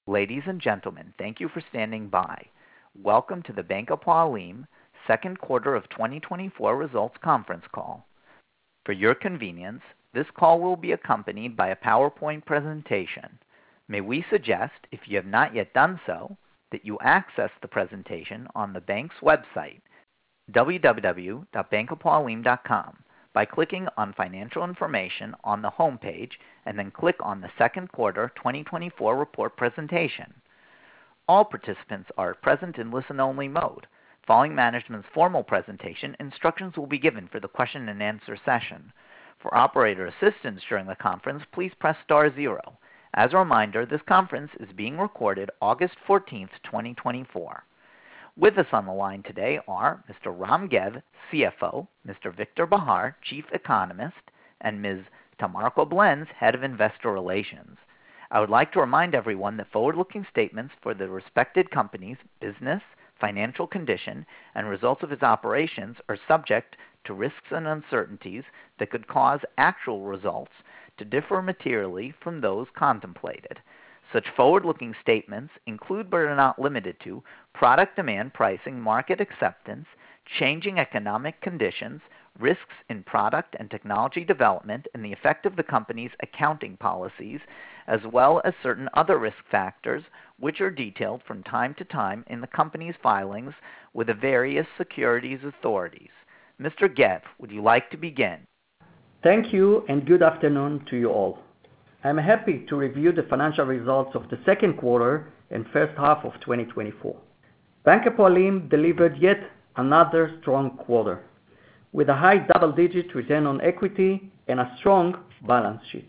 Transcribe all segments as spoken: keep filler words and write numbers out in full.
Ladies and gentlemen, thank you for standing by. Welcome to the Bank Hapoalim second quarter of twenty twenty-four results conference call. For your convenience, this call will be accompanied by a PowerPoint presentation. May we suggest, if you have not yet done so, that you access the presentation on the bank's website, w w w dot bank hapoalim dot com, by clicking on Financial Information on the home page and then click on the second quarter twenty twenty-four report presentation. All participants are present in listen-only mode. Following management's formal presentation, instructions will be given for the question and answer session. For operator assistance during the conference, please press star zero. As a reminder, this conference is being recorded August fourteenth, twenty twenty-four. With us on the line today are Mister Ram Gev, C F O, Mister Victor Bahar, Chief Economist, and Miz Tamar Koblenz, Head of Investor Relations. I would like to remind everyone that forward-looking statements for the respected company's business, financial condition, and results of its operations are subject to risks and uncertainties that could cause actual results to differ materially from those contemplated. Such forward-looking statements include but are not limited to product demand, pricing, market acceptance, changing economic conditions, risks in product and technology development, and the effect of the company's accounting policies, as well as certain other risk factors which are detailed from time to time in the company's filings with the various securities authorities. Mister Gev, would you like to begin? Thank you and good afternoon to you all. I'm happy to review the financial results of the second quarter and first half of twenty twenty-four. Bank Hapoalim delivered yet another strong quarter, with a high double-digit return on equity and a strong balance sheet.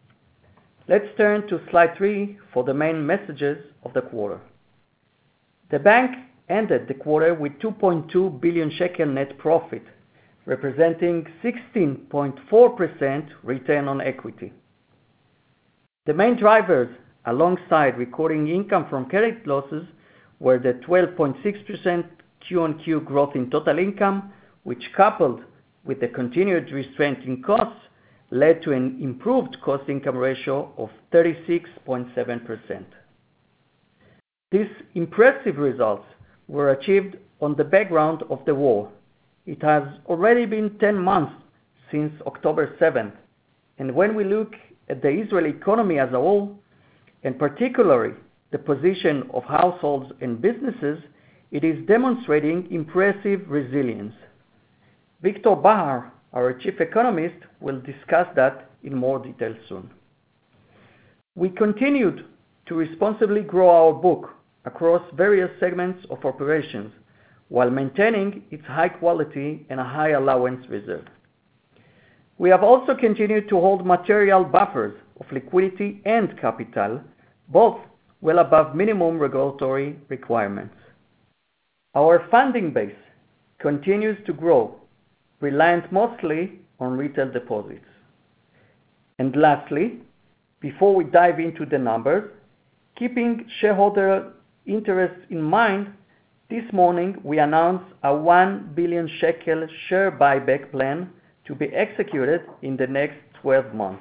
Let's turn to slide three for the main messages of the quarter. The bank ended the quarter with two point two billion shekel net profit, representing sixteen point four percent return on equity. The main drivers, alongside recording income from credit losses, were the twelve point six percent Q on Q growth in total income, which, coupled with the continued restraint in costs, led to an improved cost-income ratio of thirty-six point seven percent. These impressive results were achieved on the background of the war. It has already been ten months since October seventh, and when we look at the Israeli economy as a whole, and particularly the position of households and businesses, it is demonstrating impressive resilience. Victor Bahar, our Chief Economist, will discuss that in more detail soon. We continued to responsibly grow our book across various segments of operations while maintaining its high quality and a high allowance reserve. We have also continued to hold material buffers of liquidity and capital, both well above minimum regulatory requirements. Our funding base continues to grow, reliant mostly on retail deposits. And lastly, before we dive into the numbers, keeping shareholder interests in mind, this morning we announced a one billion shekel share buyback plan to be executed in the next twelve months.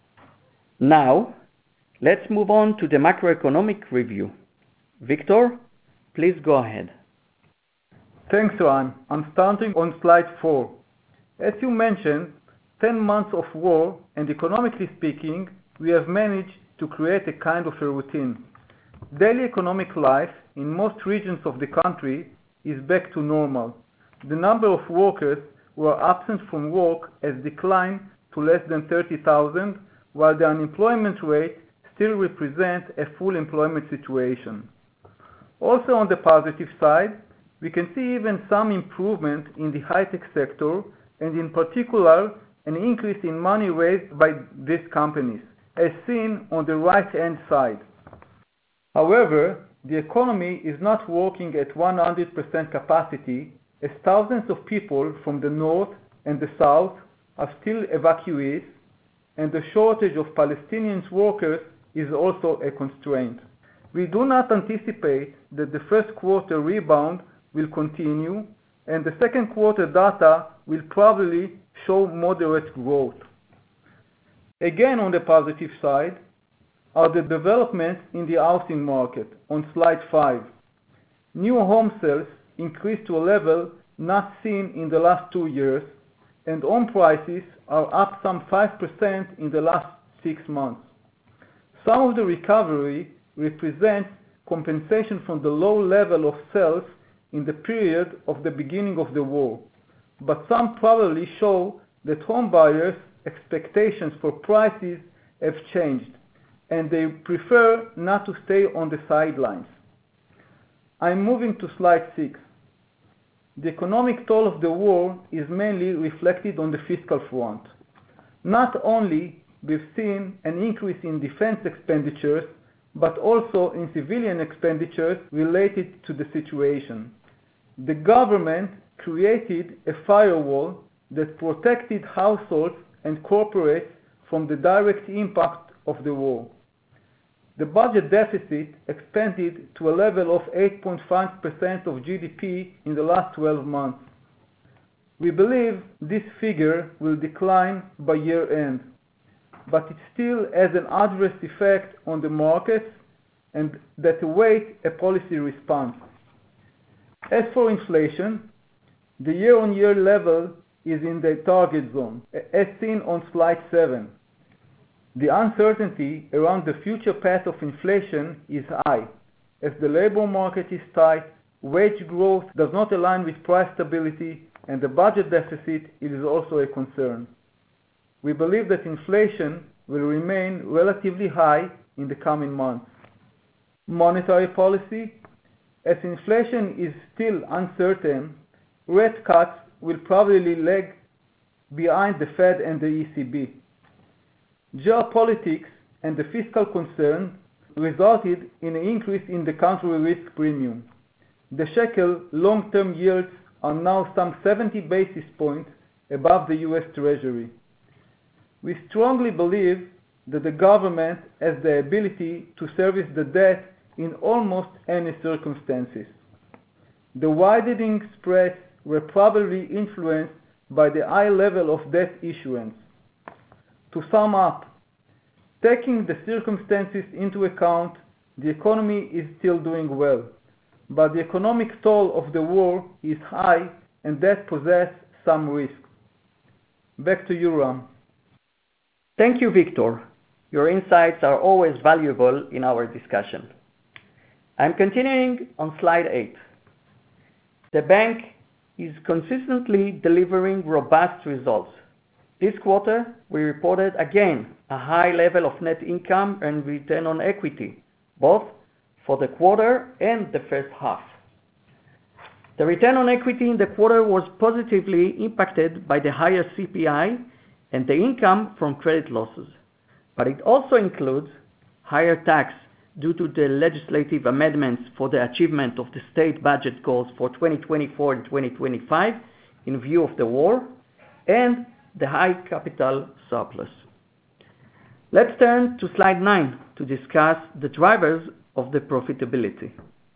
Now, let's move on to the macroeconomic review. Victor, please go ahead. Thanks, Ran. I'm starting on slide four. As you mentioned, ten months of war, and economically speaking, we have managed to create a kind of a routine. Daily economic life in most regions of the country is back to normal. The number of workers who are absent from work has declined to less than thirty thousand, while the unemployment rate still represents a full employment situation. Also on the positive side, we can see even some improvement in the high-tech sector, and in particular, an increase in money raised by these companies, as seen on the right-hand side. However, the economy is not working at one hundred percent capacity, as thousands of people from the north and the south are still evacuees, and the shortage of Palestinian workers is also a constraint. We do not anticipate that the first quarter rebound will continue, and the second quarter data will probably show moderate growth. Again, on the positive side, are the developments in the housing market on slide five. New home sales increased to a level not seen in the last two years, and home prices are up some five percent in the last six months. Some of the recovery represents compensation from the low level of sales in the period of the beginning of the war, but some probably show that home buyers' expectations for prices have changed, and they prefer not to stay on the sidelines. I'm moving to slide six. The economic toll of the war is mainly reflected on the fiscal front. Not only we've seen an increase in defense expenditures, but also in civilian expenditures related to the situation. The government created a firewall that protected households and corporates from the direct impact of the war. The budget deficit expanded to a level of eight point five percent of G D P in the last twelve months. We believe this figure will decline by year end, but it still has an adverse effect on the markets and that await a policy response. As for inflation, the year-on-year level is in the target zone, as seen on slide seven. The uncertainty around the future path of inflation is high, as the labor market is tight, wage growth does not align with price stability, and the budget deficit is also a concern. We believe that inflation will remain relatively high in the coming months. Monetary policy, as inflation is still uncertain, rate cuts will probably lag behind the Fed and the E C B. Geopolitics and the fiscal concern resulted in an increase in the country risk premium. The shekel long-term yields are now some seventy basis points above the U S Treasury. We strongly believe that the government has the ability to service the debt in almost any circumstances. The widening spreads were probably influenced by the high level of debt issuance. To sum up, taking the circumstances into account, the economy is still doing well, but the economic toll of the war is high and that poses some risks. Back to you, Ram. Thank you, Victor. Your insights are always valuable in our discussion. I'm continuing on slide eight. The bank is consistently delivering robust results. This quarter, we reported again a high level of net income and return on equity, both for the quarter and the first half. The return on equity in the quarter was positively impacted by the higher C P I and the income from credit losses, but it also includes higher tax due to the legislative amendments for the achievement of the state budget goals for twenty twenty-four and twenty twenty-five in view of the war, and the high capital surplus. Let's turn to slide nine to discuss the drivers of the profitability.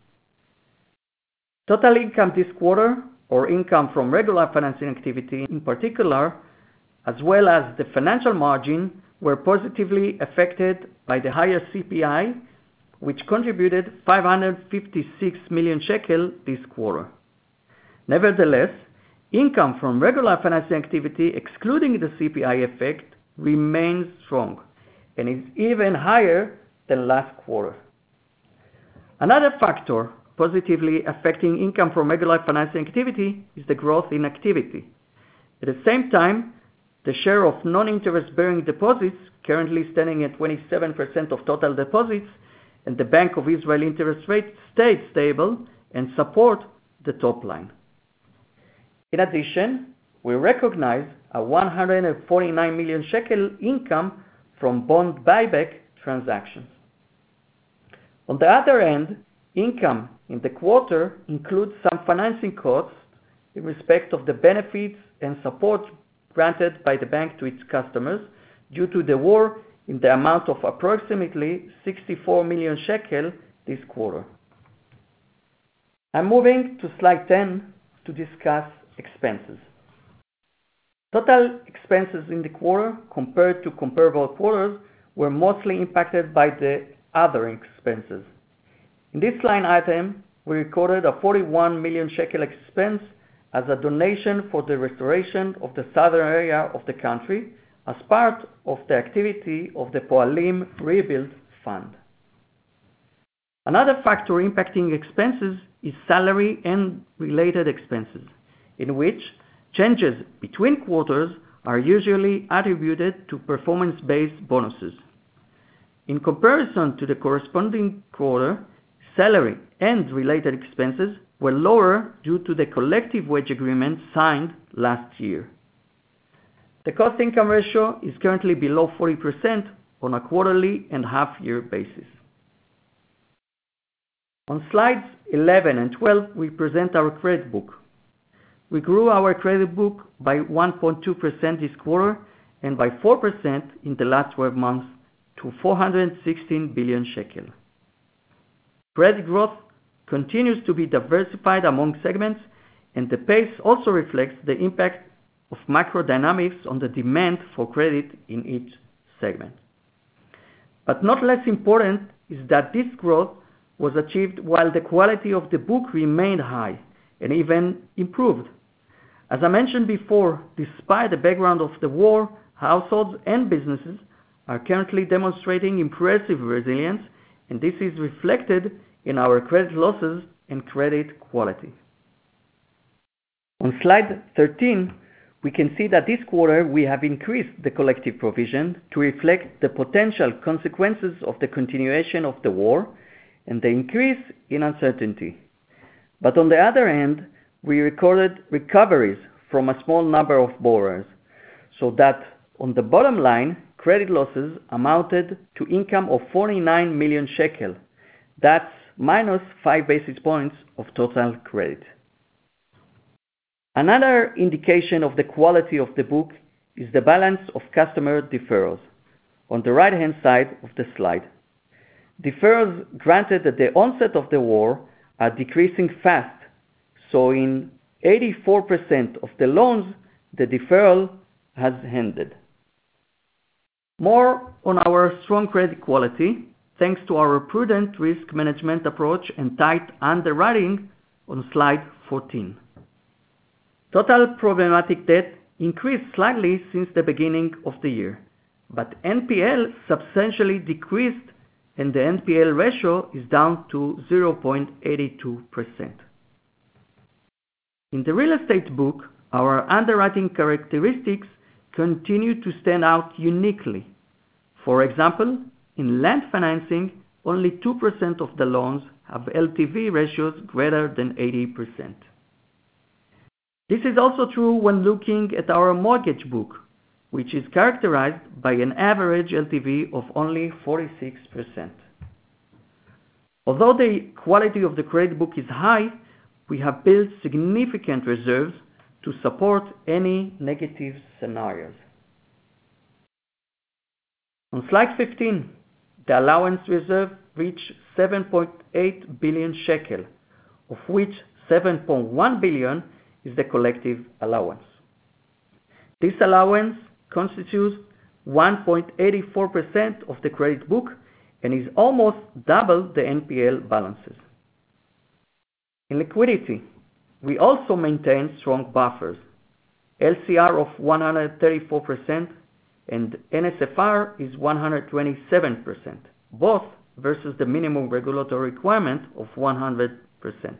Total income this quarter, or income from regular financing activity in particular, as well as the financial margin, were positively affected by the higher C P I, which contributed five hundred fifty-six million shekel this quarter. Nevertheless, income from regular financing activity, excluding the C P I effect, remains strong and is even higher than last quarter. Another factor positively affecting income from regular financing activity is the growth in activity. At the same time, the share of non-interest bearing deposits, currently standing at twenty-seven percent of total deposits, and the Bank of Israel interest rate stayed stable and support the top line. In addition, we recognize a one hundred forty-nine million shekel income from bond buyback transactions. On the other hand, income in the quarter includes some financing costs in respect of the benefits and support granted by the bank to its customers due to the war in the amount of approximately sixty-four million shekel this quarter. I'm moving to slide ten to discuss expenses. Total expenses in the quarter compared to comparable quarters were mostly impacted by the other expenses. In this line item, we recorded a forty-one million shekel expense as a donation for the restoration of the southern area of the country as part of the activity of the Poalim Rebuild Fund. Another factor impacting expenses is salary and related expenses, in which changes between quarters are usually attributed to performance-based bonuses. In comparison to the corresponding quarter, salary and related expenses were lower due to the collective wage agreement signed last year. The cost-income ratio is currently below forty percent on a quarterly and half-year basis. On slides eleven and twelve, we present our credit book. We grew our credit book by one point two percent this quarter and by four percent in the last twelve months to four hundred sixteen billion shekel. Credit growth continues to be diversified among segments, and the pace also reflects the impact of macro dynamics on the demand for credit in each segment. But not less important is that this growth was achieved while the quality of the book remained high and even improved. As I mentioned before, despite the background of the war, households and businesses are currently demonstrating impressive resilience, and this is reflected in our credit losses and credit quality. On slide thirteen, we can see that this quarter we have increased the collective provision to reflect the potential consequences of the continuation of the war and the increase in uncertainty. But on the other hand, we recorded recoveries from a small number of borrowers, so that on the bottom line, credit losses amounted to income of forty-nine million shekel. That's minus five basis points of total credit. Another indication of the quality of the book is the balance of customer deferrals on the right-hand side of the slide. Deferrals granted at the onset of the war are decreasing fast, so in eighty-four percent of the loans, the deferral has ended. More on our strong credit quality, thanks to our prudent risk management approach and tight underwriting on slide fourteen. Total problematic debt increased slightly since the beginning of the year, but N P L substantially decreased and the N P L ratio is down to zero point eight two percent. In the real estate book, our underwriting characteristics continue to stand out uniquely. For example, in land financing, only two percent of the loans have L T V ratios greater than eighty percent. This is also true when looking at our mortgage book, which is characterized by an average L T V of only forty-six percent. Although the quality of the credit book is high, we have built significant reserves to support any negative scenarios. On slide fifteen, the allowance reserve reached seven point eight billion shekel, of which seven point one billion is the collective allowance. This allowance constitutes one point eight four percent of the credit book and is almost double the N P L balances. In liquidity, we also maintain strong buffers, L C R of one hundred thirty-four percent and N S F R is one hundred twenty-seven percent, both versus the minimum regulatory requirement of one hundred percent.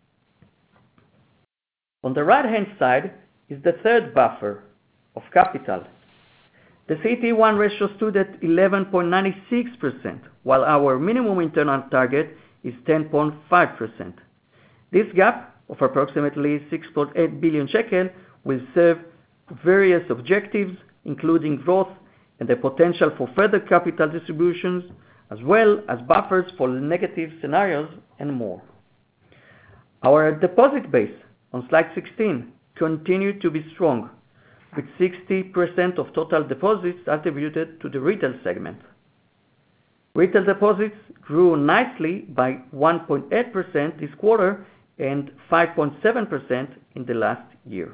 On the right-hand side is the third buffer of capital. The C E T one ratio stood at eleven point nine six percent, while our minimum internal target is ten point five percent. This gap of approximately six point eight billion shekel will serve various objectives, including growth and the potential for further capital distributions, as well as buffers for negative scenarios and more. Our deposit base on slide sixteen continued to be strong, with sixty percent of total deposits attributed to the retail segment. Retail deposits grew nicely by one point eight percent this quarter and five point seven percent in the last year.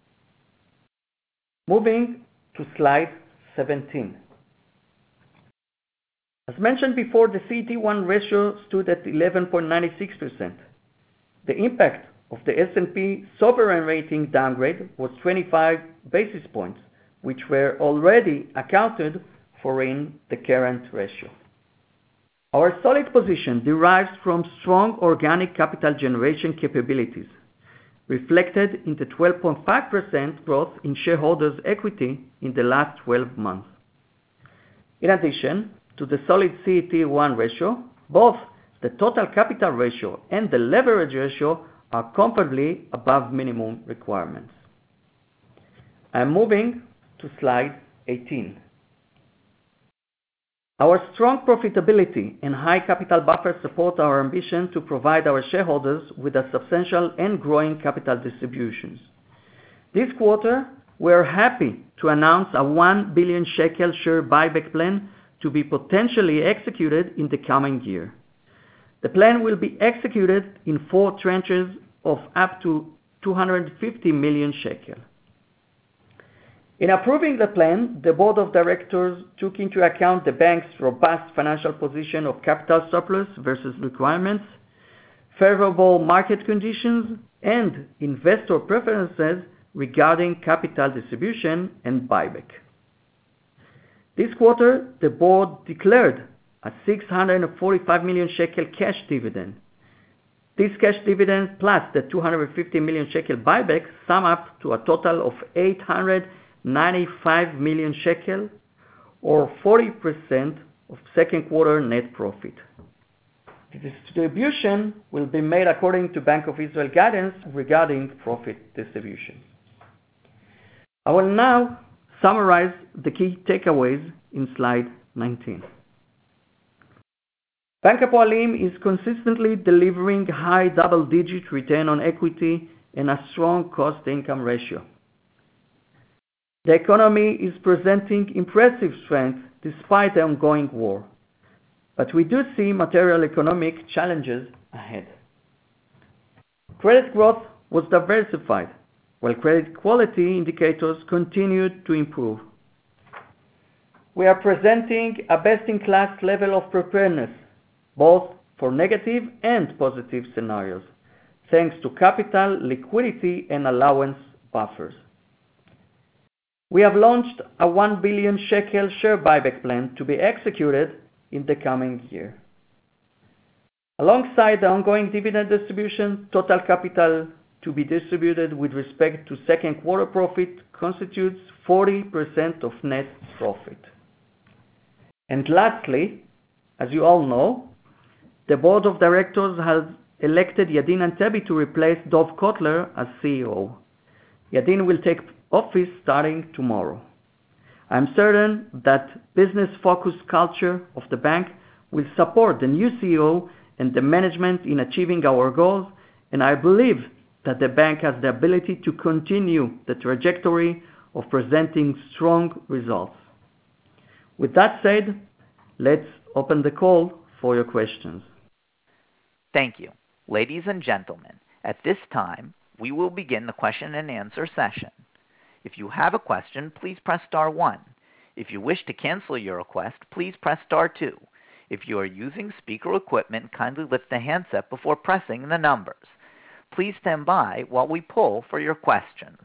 Moving to slide seventeen. As mentioned before, the C E T one ratio stood at eleven point nine six percent. The impact of the S and P sovereign rating downgrade was twenty-five basis points, which were already accounted for in the current ratio. Our solid position derives from strong organic capital generation capabilities, reflected in the twelve point five percent growth in shareholders' equity in the last twelve months. In addition to the solid C E T one ratio, both the total capital ratio and the leverage ratio are comfortably above minimum requirements. I'm moving to slide eighteen. Our strong profitability and high capital buffer support our ambition to provide our shareholders with a substantial and growing capital distributions. This quarter, we are happy to announce a one billion shekel share buyback plan to be potentially executed in the coming year. The plan will be executed in four tranches of up to two hundred fifty million shekel. In approving the plan, the board of directors took into account the bank's robust financial position of capital surplus versus requirements, favorable market conditions, and investor preferences regarding capital distribution and buyback. This quarter, the board declared a six hundred forty-five million shekel cash dividend. This cash dividend plus the two hundred fifty million shekel buyback sum up to a total of eight hundred ninety-five million shekel, or forty percent of second quarter net profit. The distribution will be made according to Bank of Israel guidance regarding profit distribution. I will now summarize the key takeaways in slide nineteen. Bank Hapoalim is consistently delivering high double-digit return on equity and a strong cost-income ratio. The economy is presenting impressive strength despite the ongoing war, but we do see material economic challenges ahead. Credit growth was diversified, while credit quality indicators continued to improve. We are presenting a best-in-class level of preparedness, both for negative and positive scenarios, thanks to capital, liquidity, and allowance buffers. We have launched a one billion shekel share buyback plan to be executed in the coming year. Alongside the ongoing dividend distribution, total capital to be distributed with respect to second quarter profit constitutes forty percent of net profit. And lastly, as you all know, the board of directors has elected Yadin Antebi to replace Dov Kotler as C E O. Yadin will take office starting tomorrow. I am certain that business-focused culture of the bank will support the new C E O and the management in achieving our goals, and I believe that the bank has the ability to continue the trajectory of presenting strong results. With that said, let's open the call for your questions. Thank you. Ladies and gentlemen, at this time, we will begin the question and answer session. If you have a question, please press star one. If you wish to cancel your request, please press star two. If you are using speaker equipment, kindly lift the handset before pressing the numbers. Please stand by while we poll for your questions.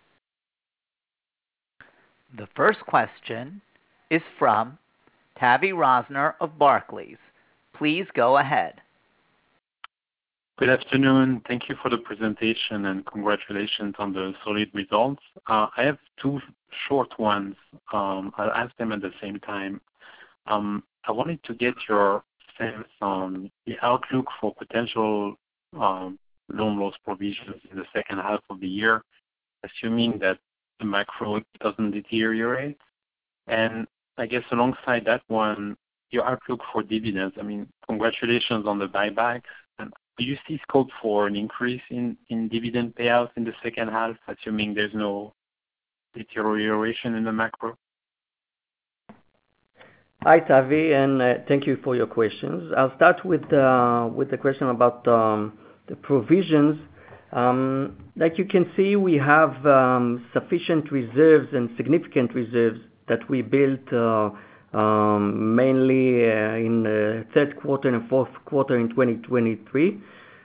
The first question is from Tavi Rosner of Barclays. Please go ahead. Good afternoon. Thank you for the presentation and congratulations on the solid results. Uh, I have two short ones. Um, I'll ask them at the same time. Um, I wanted to get your sense on the outlook for potential um, loan loss provisions in the second half of the year, assuming that the macro doesn't deteriorate. And I guess alongside that one, your outlook for dividends. I mean, congratulations on the buybacks. And do you see scope for an increase in, in dividend payouts in the second half, assuming there's no deterioration in the macro? Hi, Tavi, and uh, thank you for your questions. I'll start with, uh, with the question about um, the provisions. Um, like you can see, we have um, sufficient reserves and significant reserves that we built uh, um, mainly uh, in the third quarter and fourth quarter in twenty twenty-three.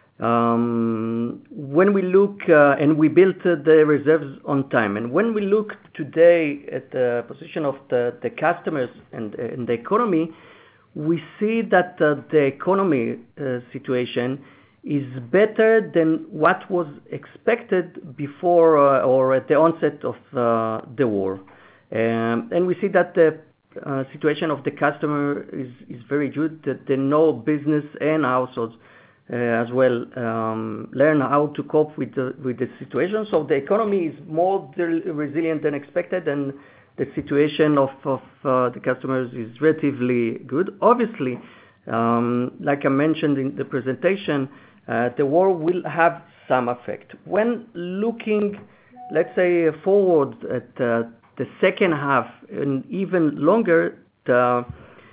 Um, when we look, uh, and we built uh, the reserves on time, and when we look today at the position of the, the customers and, and the economy, we see that uh, the economy uh, situation is better than what was expected before uh, or at the onset of uh, the war. Um, and we see that the uh, situation of the customer is, is very good, that they know business and households uh, as well um, learn how to cope with the, with the situation. So the economy is more resilient than expected, and the situation of, of uh, the customers is relatively good. Obviously, um, like I mentioned in the presentation, uh, the war will have some effect. When looking, let's say, forward at uh, the second half and even longer, the,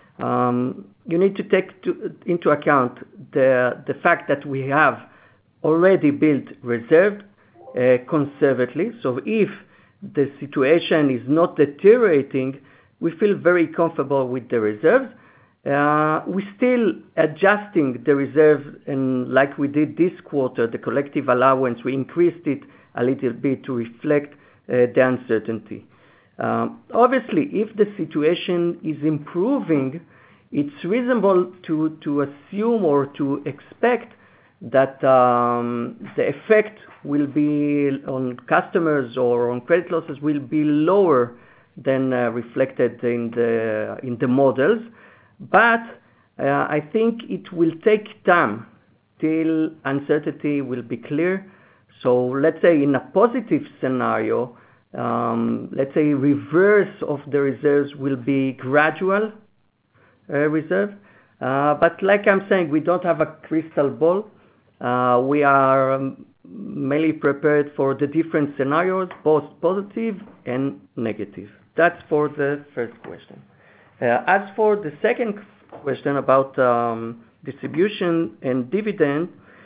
um, you need to take to, into account the, the fact that we have already built reserve uh, conservatively. So if the situation is not deteriorating, we feel very comfortable with the reserves. Uh, we're still adjusting the reserve, and like we did this quarter, the collective allowance, we increased it a little bit to reflect uh, the uncertainty. Um, obviously, if the situation is improving, it's reasonable to, to assume or to expect that um, the effect will be on customers or on credit losses will be lower than uh, reflected in the in the models. But uh, I think it will take time till uncertainty will be clear. So let's say in a positive scenario, um, let's say reverse of the reserves will be gradual uh, reserve. Uh, but like I'm saying, we don't have a crystal ball. Uh, we are um, mainly prepared for the different scenarios, both positive and negative. That's for the first question. Uh, as for the second question about um, distribution and dividend,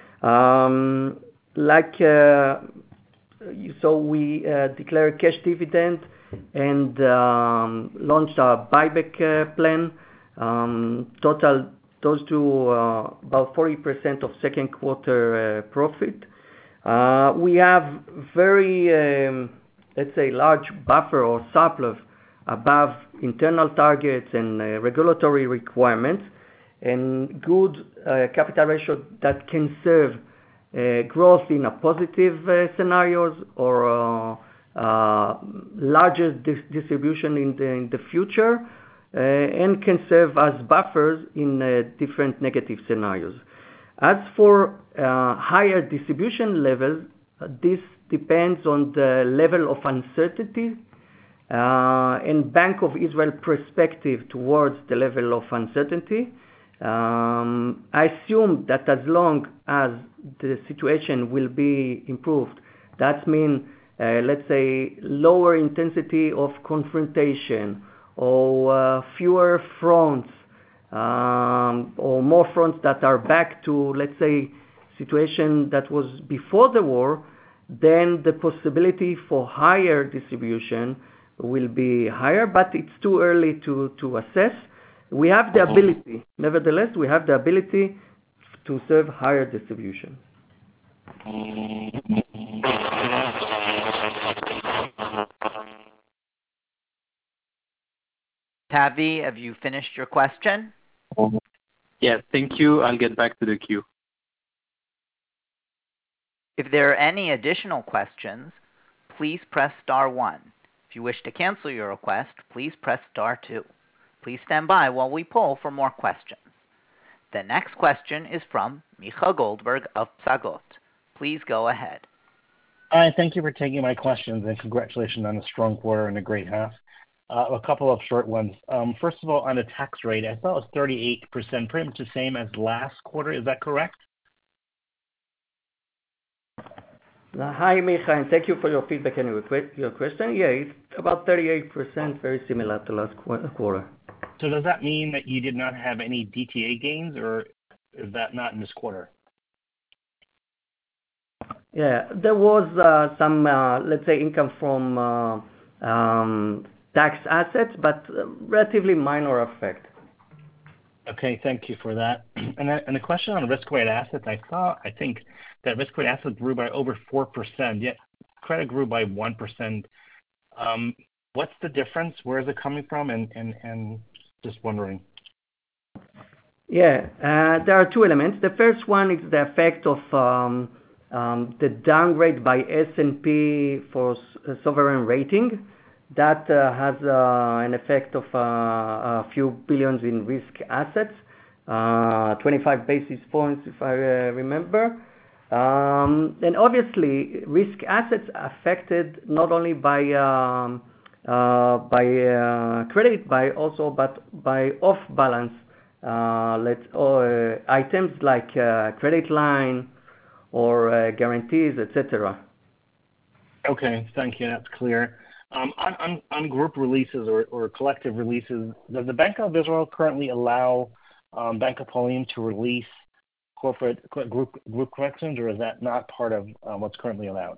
um, like uh, you saw, we uh, declared cash dividend and um, launched a buyback uh, plan. Um, total those two uh, about forty percent of second quarter uh, profit. Uh, we have very, um, let's say, large buffer or surplus above internal targets and uh, regulatory requirements, and good uh, capital ratio that can serve uh, growth in a positive uh, scenarios or uh, uh, larger dis- distribution in the, in the future, uh, and can serve as buffers in uh, different negative scenarios. As for uh, higher distribution levels, uh, this depends on the level of uncertainty uh, and Bank of Israel perspective towards the level of uncertainty. Um, I assume that as long as the situation will be improved, that means, uh, let's say, lower intensity of confrontation or uh, fewer fronts, um, or more fronts that are back to, let's say, situation that was before the war, then the possibility for higher distribution will be higher, but it's too early to, to assess. We have the ability, nevertheless, we have the ability to serve higher distribution. Tavi, have you finished your question? Yes, thank you. I'll get back to the queue. If there are any additional questions, please press star one. If you wish to cancel your request, please press star two. Please stand by while we poll for more questions. The next question is from Micha Goldberg of Psagot. Please go ahead. Hi, thank you for taking my questions, and congratulations on a strong quarter and a great half. Uh, a couple of short ones. Um, first of all, on the tax rate, I thought it was thirty-eight percent, pretty much the same as last quarter. Is that correct? Hi, Micha, and thank you for your feedback and your question. Yeah, it's about thirty-eight percent, very similar to last quarter. So does that mean that you did not have any D T A gains, or is that not in this quarter? Yeah, there was uh, some, uh, let's say, income from uh, um, tax assets, but relatively minor effect. Okay, thank you for that. And then, and the question on risk-weighted assets, I saw, I think that risk-weighted assets grew by over four percent, yet credit grew by one percent. Um, what's the difference? Where is it coming from? And, and, and just wondering. Yeah, uh, there are two elements. The first one is the effect of um, um, the downgrade by S and P for s- sovereign rating. That uh, has uh, an effect of uh, a few billions in risk assets, uh, twenty-five basis points if I uh, remember. Um, and obviously, risk assets affected not only by um, uh, by uh, credit, by also but by off-balance uh, let or uh, items like uh, credit line or uh, guarantees, et cetera. Okay, thank you. That's clear. Um, on, on, on group releases or, or collective releases, does the Bank of Israel currently allow um, Bank Hapoalim to release corporate group group collections, or is that not part of uh, what's currently allowed?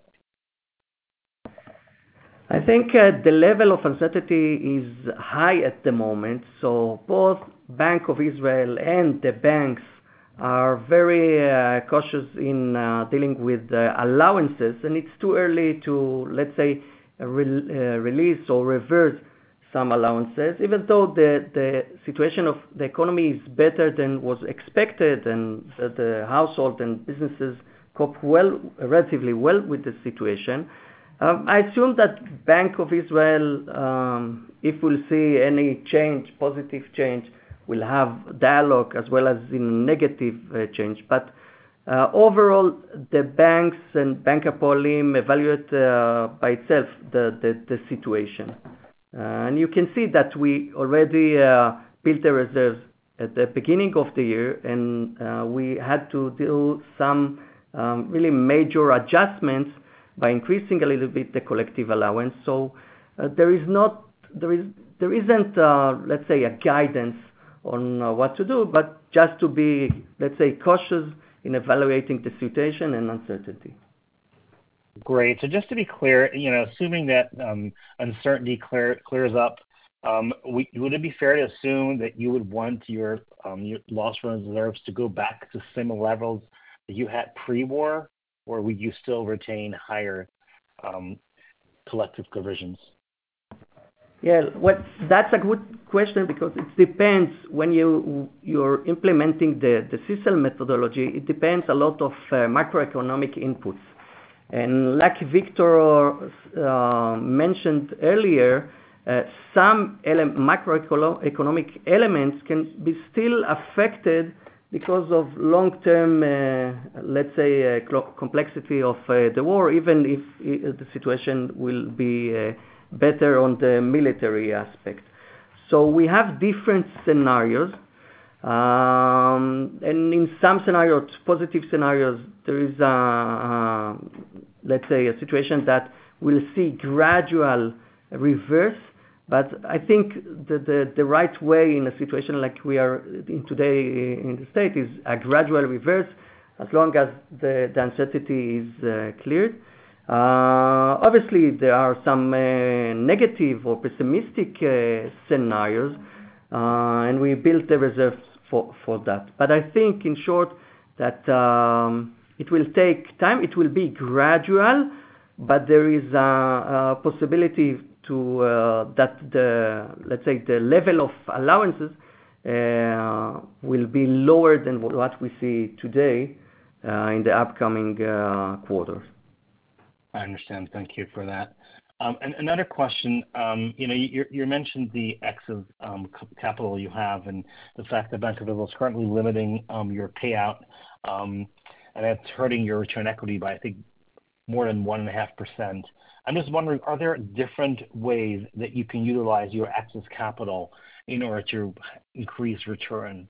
I think uh, the level of uncertainty is high at the moment, so both Bank of Israel and the banks are very uh, cautious in uh, dealing with uh, allowances, and it's too early to, let's say, re- uh, release or reverse some allowances, even though the, the situation of the economy is better than was expected, and the, the household and businesses cope well, relatively well with the situation. Um, I assume that Bank of Israel, um, if we'll see any change, positive change, will have dialogue as well as in negative uh, change. But uh, overall, the banks and Bank Hapoalim evaluate uh, by itself the, the, the situation. Uh, and you can see that we already uh, built the reserves at the beginning of the year, and uh, we had to do some um, really major adjustments by increasing a little bit the collective allowance. So uh, there is not, there is, there isn't, uh, let's say, a guidance on uh, what to do, but just to be, let's say, cautious in evaluating the situation and uncertainty. Great. So just to be clear, you know, assuming that um, uncertainty clear, clears up, um, we, would it be fair to assume that you would want your, um, your loss reserves to go back to similar levels that you had pre-war, or would you still retain higher um, collective provisions? Yeah, well, that's a good question because it depends when you, you're implementing the, the C E C L methodology. It depends a lot of uh, macroeconomic inputs. And like Victor uh, mentioned earlier, uh, some ele- macroeconomic elements can be still affected because of long-term, uh, let's say, uh, complexity of uh, the war, even if uh, the situation will be uh, better on the military aspect. So we have different scenarios. Um, and in some scenarios, positive scenarios, there is, a, a, let's say, a situation that will see gradual reverse. But I think the, the, the right way in a situation like we are in today in the state is a gradual reverse, as long as the, the uncertainty is uh, cleared. Uh, obviously, there are some uh, negative or pessimistic uh, scenarios, uh, and we built the reserves for, for that. But I think, in short, that um, it will take time. It will be gradual, but there is a, a possibility to uh, that the, let's say, the level of allowances uh, will be lower than what we see today uh, in the upcoming uh, quarters. I understand. Thank you for that. Um, and another question, um, you know, you, you mentioned the excess um, capital you have and the fact that Bank of Israel is currently limiting um, your payout, um, and that's hurting your return equity by, I think, more than one and a half percent. I'm just wondering, are there different ways that you can utilize your excess capital in order to increase return?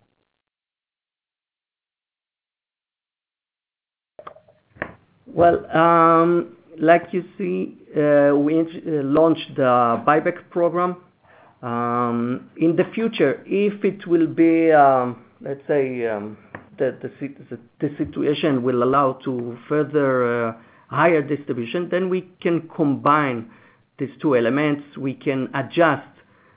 Well, um, like you see, uh, we uh, launched the buyback program. Um, in the future, if it will be, um, let's say, um, the, the, the situation will allow to further uh, higher distribution, then we can combine these two elements, we can adjust,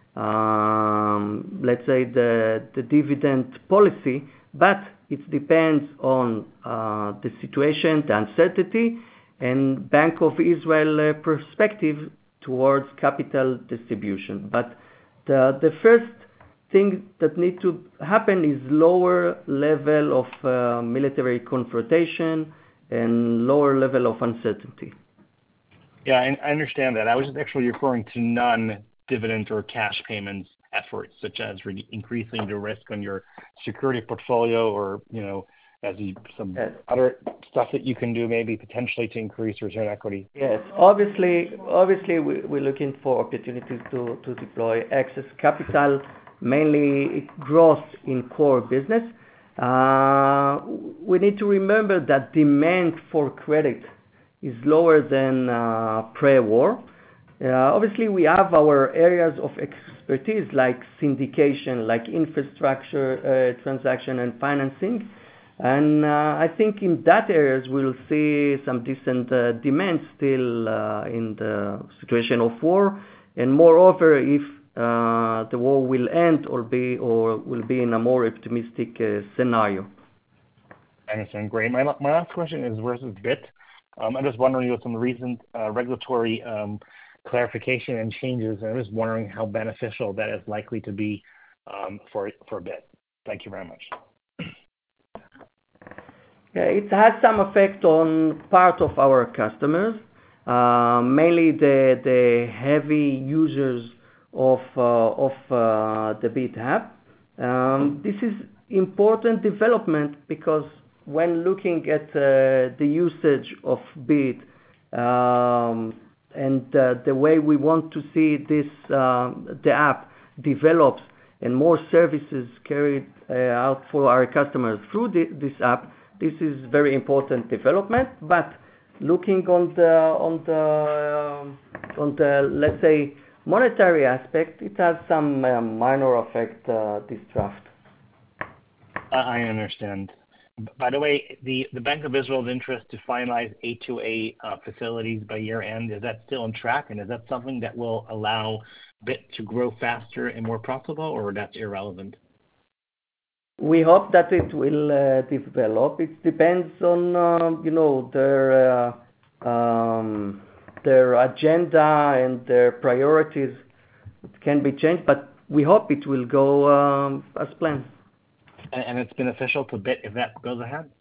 um, let's say, the, the dividend policy, but it depends on uh, the situation, the uncertainty, and Bank of Israel uh, perspective towards capital distribution. But the, the first thing that need to happen is lower level of uh, military confrontation and lower level of uncertainty. Yeah, I, I understand that. I was just actually referring to non-dividend or cash payments efforts, such as re- increasing the risk on your security portfolio, or you know, as you, some yes. other stuff that you can do, maybe potentially to increase return equity. Yes, obviously, obviously, we, we're looking for opportunities to to deploy excess capital, mainly growth in core business. Uh, we need to remember that demand for credit is lower than uh, pre-war. Uh, obviously, we have our areas of expertise like syndication, like infrastructure uh, transaction and financing. And uh, I think in that areas we'll see some decent uh, demand still uh, in the situation of war. And moreover, if uh, the war will end or be or will be in a more optimistic uh, scenario. I understand. Great. My, my last question is versus B I T. Um, I'm just wondering with some recent uh, regulatory um, clarification and changes, and I'm just wondering how beneficial that is likely to be um, for for B I T. Thank you very much. Yeah, it has some effect on part of our customers, uh, mainly the the heavy users of uh, of uh, the B I T app. Um, this is important development because when looking at uh, the usage of B I T um, and uh, the way we want to see this uh, the app develops and more services carried uh, out for our customers through the, this app. This is very important development, but looking on the on the uh, on the let's say monetary aspect, it has some uh, minor effect. Uh, this draft. I understand. By the way, the, the Bank of Israel's interest to finalize A two A uh, facilities by year end, is that still on track, and is that something that will allow B I T to grow faster and more profitable, or that's irrelevant? We hope that it will uh, develop. It depends on uh, you know their uh, um, their agenda and their priorities. It can be changed, but we hope it will go um, as planned. And, and it's beneficial to B I T if that goes ahead?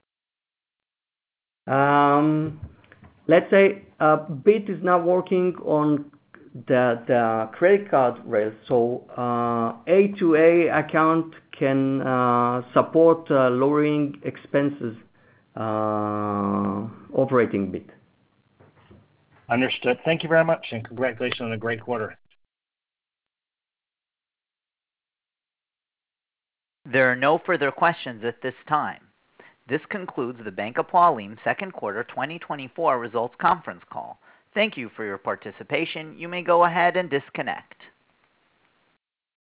Um, let's say uh, B I T is now working on the the credit card rails, so uh, A two A account can uh, support uh, lowering expenses uh, operating B I T. Understood. Thank you very much, and congratulations on a great quarter. There are no further questions at this time. This concludes the Bank of Poalim second quarter twenty twenty-four results conference call. Thank you for your participation. You may go ahead and disconnect.